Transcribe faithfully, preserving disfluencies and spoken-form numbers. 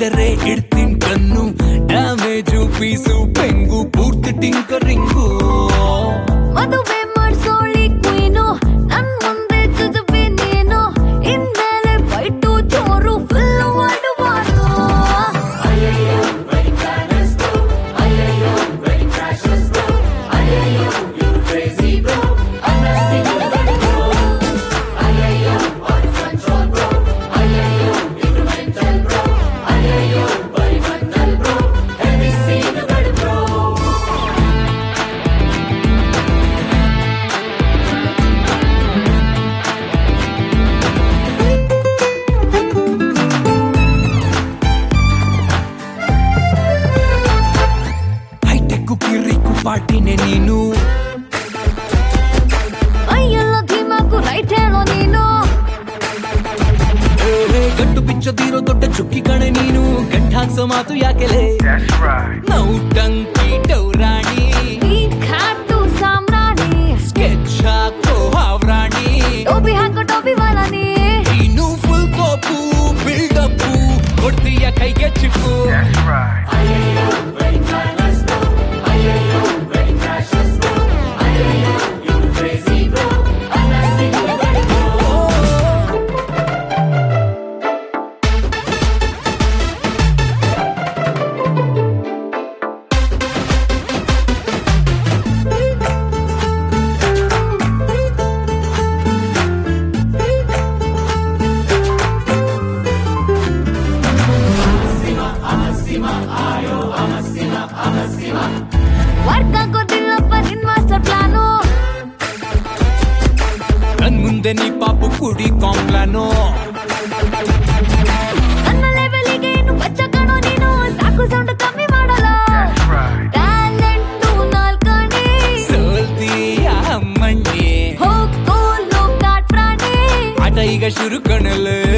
ಬಿಟ್ಟರೆ ಇಡ್ತೀನಿ ಕಣ್ಣು ಡ್ಯಾಮೇಜು ಪೀಸು ಪೆಂಗು ಪೂರ್ತಿ ಟಿಂಕರಿಂಗು ಮದುವೆ ಮಾಡ್ಸೋಳಿ ಕ್ವೀನು ನನ್ ಮುಂದೆ ಜುಜುಬಿ ನೀನು ಇನ್ಮೇಲೆ ಫೈಟು ಜೋರು ಫುಲ್ ವರ್ಲ್ಡ್ ವಾರು ಪಾರ್ಟಿನೇ ನೀನು ಅಯ್ಯಲ್ಲ ಧೀಮಾಕು ರೈಟ್ ಹೇಳೋ ನೀನು ಗಂಟು ಬಿಚ್ಚೋದಿರೋ ದೊಡ್ಡ ಚುಕ್ಕಿ ಕಣೆ ನೀನು ಗಂಟ ಹಾಕ್ಸೋ ಮಾತು ಯಾಕೆಲೆ ನೌಟಂಕಿ ಡೌರಾಣಿ ಈ ಖಾಟು ಸಾಮ್ರಾಣಿ ಸ್ಕೆಚ್ ಹಾಕೋ ಹಾವ್ರಾಣಿ ಟೋಪಿ ಹಾಕೋ ಟೋಪಿ ವಾಲಾನಿ ನೀನು ಫುಲ್ ಕೋಪು ಬಿಲ್ಡಪ್ಪು ಕೊಡ್ತೀಯ ಕೈಗೆ ಚಿಪ್ಪು ವರ್ಕ್ ಆಗೋದಿಲ್ಲಪ್ಪ ನಿನ್ ಮಾಸ್ಟರ್ ಪ್ಲಾನು ನನ್ ಮುಂದೆ ನೀ ಪಾಪು ಕುಡಿ ಕಾಂಪ್ಲಾನೋ ನನ್ನ ಲೆವೆಲಿಗೆ ಏನು ಬಚ್ಚ ಕಾಣೋ ನೀನು ಸಾಕು ಸೌಂಡ್ ಕಮ್ಮಿ ಮಾಡಲ್ಲ ಟ್ಯಾಲೆಂಟು ನಾಲ್ಕಣಿ ಸೋಲ್ತೀಯ ಅಮ್ಮಣ್ಣಿ ಹೋಗೋ ಲೋಕಾಟ್ ಪ್ರಾಣಿ ಆಟ ಈಗ ಶುರು ಕಣಲೆ